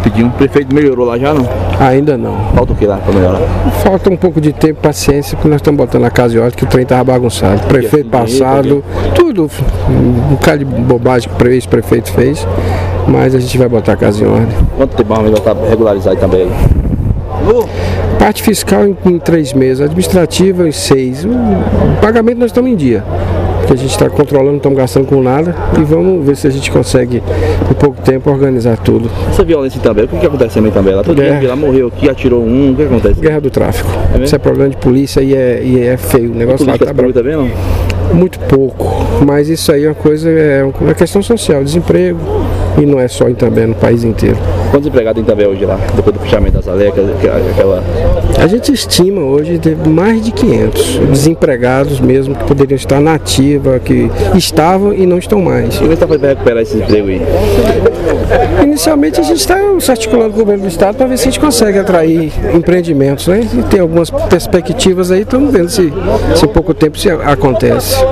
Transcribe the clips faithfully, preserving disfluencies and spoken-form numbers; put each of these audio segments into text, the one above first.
Rapidinho, o prefeito melhorou lá já não? Ainda não. Falta o que lá para melhorar? Falta um pouco de tempo, paciência, porque nós estamos botando a casa em ordem, que o trem estava bagunçado. Prefeito passado, tudo, um bocado de bobagem que o ex-prefeito fez, mas a gente vai botar a casa em ordem. Quanto tempo vai estar regularizado também aí? Parte fiscal em, em três meses, administrativa em seis. O, o pagamento nós estamos em dia. Porque a gente está controlando, não estamos gastando com nada e vamos ver se a gente consegue, em pouco tempo, organizar tudo. Essa violência em Itambé, o que, que acontece também em Itambé? Lá todo dia lá morreu aqui, atirou um, o que acontece? Guerra do tráfico. É Isso é problema de polícia e é, e é feio. O negócio lá tá bravo. Também, não? Muito pouco, mas isso aí é uma coisa, é uma questão social, desemprego, e não é só em Itambé, no país inteiro. Quantos empregados em Itambé hoje lá, depois do fechamento das alecas, aquela... A gente estima hoje ter mais de quinhentos desempregados mesmo, que poderiam estar na ativa, que estavam e não estão mais. E como está para recuperar esse emprego aí? Inicialmente a gente está se articulando com o governo do estado para ver se a gente consegue atrair empreendimentos, né? E tem algumas perspectivas aí, estamos vendo se, se em pouco tempo se acontece.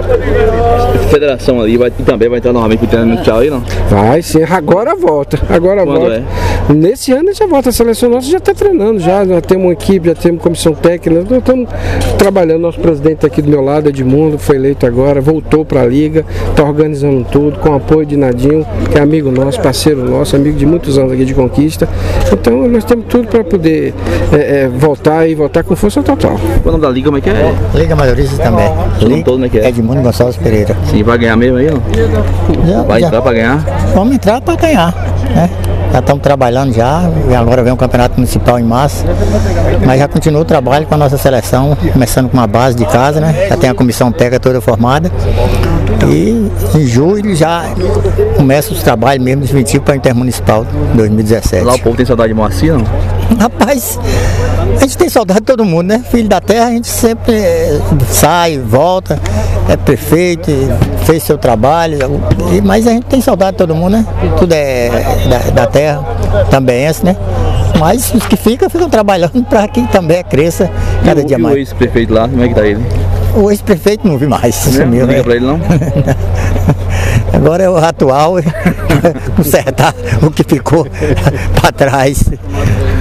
A federação ali vai, também vai entrar novamente para o treinamento mundial aí, não? Vai sim, agora volta, agora Quando volta. É? Nesse ano a gente já volta, a seleção nossa já está treinando, já, já temos uma equipe, já temos comissão técnica, nós estamos trabalhando, nosso presidente aqui do meu lado, Edmundo, foi eleito agora, voltou para a Liga, está organizando tudo, com o apoio de Nadinho, que é amigo nosso, parceiro nosso, amigo de muitos anos aqui de Conquista. Então nós temos tudo para poder é, é, voltar e voltar com força total. O nome da Liga, como é que é? Liga Maioristas também. Liga, todo, como é que é? Edmundo Gonçalves Pereira. Sim, vai ganhar mesmo aí, não? Já, vai já. entrar para ganhar? Vamos entrar para ganhar, né? Já estamos trabalhando já, e agora vem o campeonato municipal em março, mas já continua o trabalho com a nossa seleção, começando com uma base de casa, né? Já tem a comissão técnica toda formada e em julho já começa os trabalhos mesmo definitivos para o Intermunicipal dois mil e dezessete. Lá o povo tem saudade de Moacir, não? Rapaz, a gente tem saudade de todo mundo, né? Filho da terra, a gente sempre sai, volta, é prefeito, fez seu trabalho, mas a gente tem saudade de todo mundo, né? Tudo é da, da terra, também é, né? Mas os que ficam, ficam trabalhando para que também cresça cada e dia o, mais. E o ex-prefeito lá, como é que tá ele? O ex-prefeito não vi mais. Não, sumiu, não liga né? pra ele não? Agora é o atual, consertar o que ficou para trás.